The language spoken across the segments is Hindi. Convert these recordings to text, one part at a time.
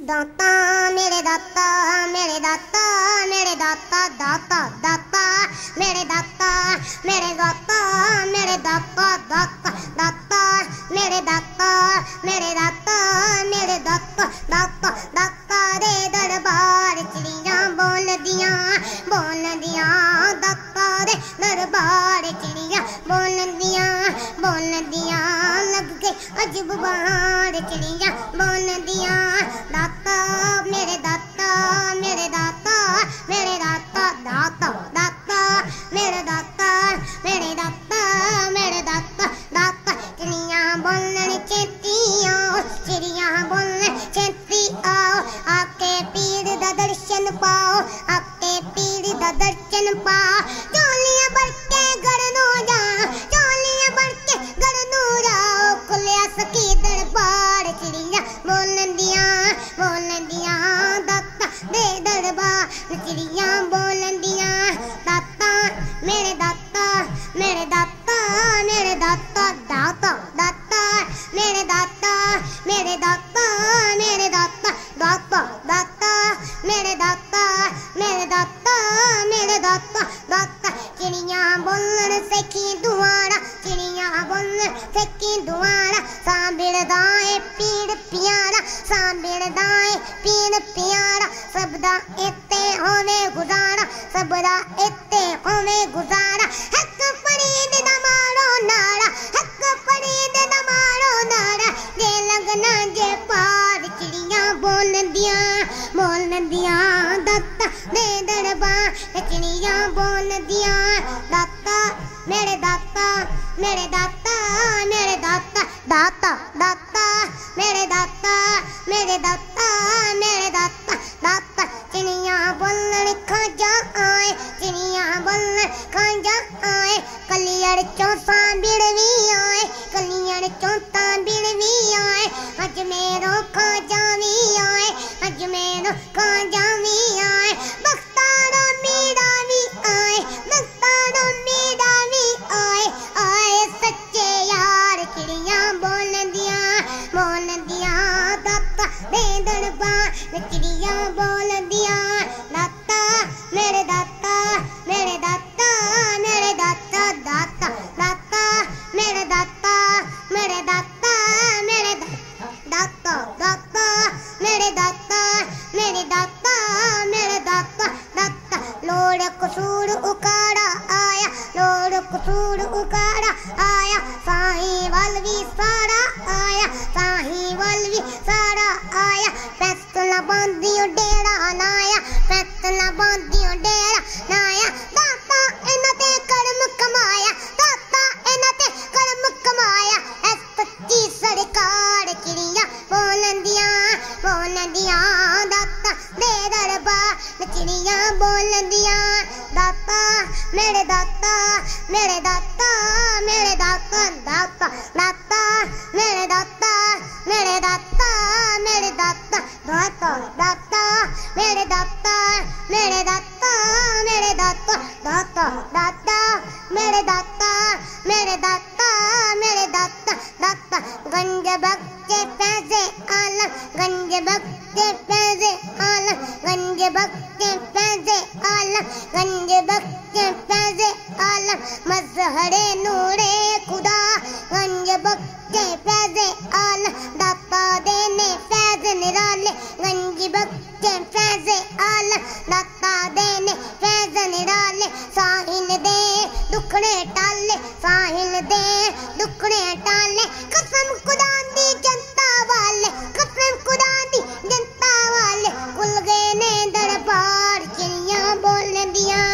दाता मेरे दाता मेरे दाता मेरे दाता दाता दाता मेरे दाता मेरे दाता मेरे दाता दाता दाता मेरे दाता मेरे दाता मेरे दाता दाता दाता दे दरबार चिड़ियां बोल दियां दाता दे दरबार चिड़ियां बोल दियां लग गई अजब बहार चिड़ियां बोल दियां दाता मेरे दाता मेरे दाता मेरे दाता दाता दाता मेरे दाता मेरे दाता मेरे दाता दाता चिड़ियां बोलन चेती आओ चिड़ियां बोलन चेती आओ आके पीर दा दर्शन पाओ आके पीर दा दर्शन पाओ चोलियां भर के घर नू जाओ चोलियां भर के घर नू जाओ खुलिया सकी दरबार चिड़ियां बोलन दियां दाता दे दरबार चिड़ियां बोलन दियां दाता मेरे दाता मेरे दाता मेरे दाता दाता दाता मेरे दाता मेरे दाता मेरे दाता दाता दाता मेरे दाता मेरे दाता मेरे दाता दाता चिड़ियां बोलन सखी दुआरा चिड़ियां बोलन सखी दुआरा सांभळदाए पीर प्यारा सांभळदाए पीर प्यारा सबदा इत्ते होवे गुजारा सबदा इत्ते होवे गुजारा हक फरीद दा मारो नारा हक फरीद दा मारो नारा जे लगना जे पार चिड़ियां बोल दियां दाता दे दरबार चिड़ियां बोल दियां दाता मेरे दाता मेरे दाता मेरे दाता दाता दाता मेरे दाता मेरे दाता मेरे दाता दाता चिड़ियां बोलन खाजा आए चिड़ियां बोलन खाजा आए कलियर चौथा बिड़वी आए कलियर चौथा बिड़वी आए अज मेरो खाजा भी आए अज मेरो खाजा भी आए बख्तारो मीरा भी आए बख्तारो मीरा भी आए आए सच्चे यार चिड़ियां बोल दियां दाता दे दरबार चिड़ियां बोल दियां दाता मेरे दाता मेरे दाता मेरे दाता दाता दाता मेरे दाता मेरे दाता मेरे दाता दाता मेरे दाता मेरे दाता मेरे दाता दाता लोड़ कसूर उकाड़ा आया लोड़ कसूर उकाड़ा आया साईं वलवी सारा आया साईं वलवी सारा आया फैसला बांधियो डेरा नाया फैसला बांधियो डेरा नाया दाता इन्हां ते कर्म कमाया दाता इन्हां ते कर्म कमाया ऐ सच्ची सरकार चिड़ियां बोलन दियां दाता दे दरबार चिड़ियां बोलन दियां दाता मेरे दाता मेरे दाता मेरे दाता दाता दाता मेरे दाता मेरे दाता मेरे दाता दाता दाता मेरे दाता मेरे दाता मेरे दाता दाता दाता मेरे दाता मेरे दाता मेरे दाता दाता गंज बख्शे पैसे आलम गंज बख्शे पैसे आलम गंज बख्शे पैसे आलम गंज बख्शे पैसे आलम मजहरे नूरे खुदा गंज बख्शे पैसे आलम दाता देने फैज निराले गंज बख्शे पैसे आलम दाता देने फैज निराले साहिल दे दुखड़े टाले साहिल दे दुखड़े टाले कसम खुदा दी जनता वाले कसम खुदा दी जनता वाले खुल गए ने दरबार चिड़ियां बोल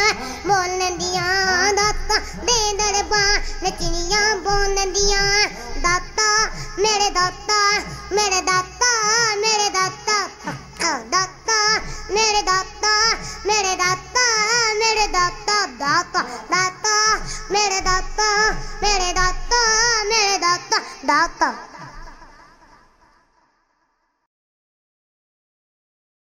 दियां दाता दे दरबार चिड़ियां बोल दियां दाता मेरे दाता मेरे दाता मेरे दाता दाता मेरे दाता मेरे दाता मेरे दाता दाता दाता मेरे दाता मेरे दाता मेरे दाता दाता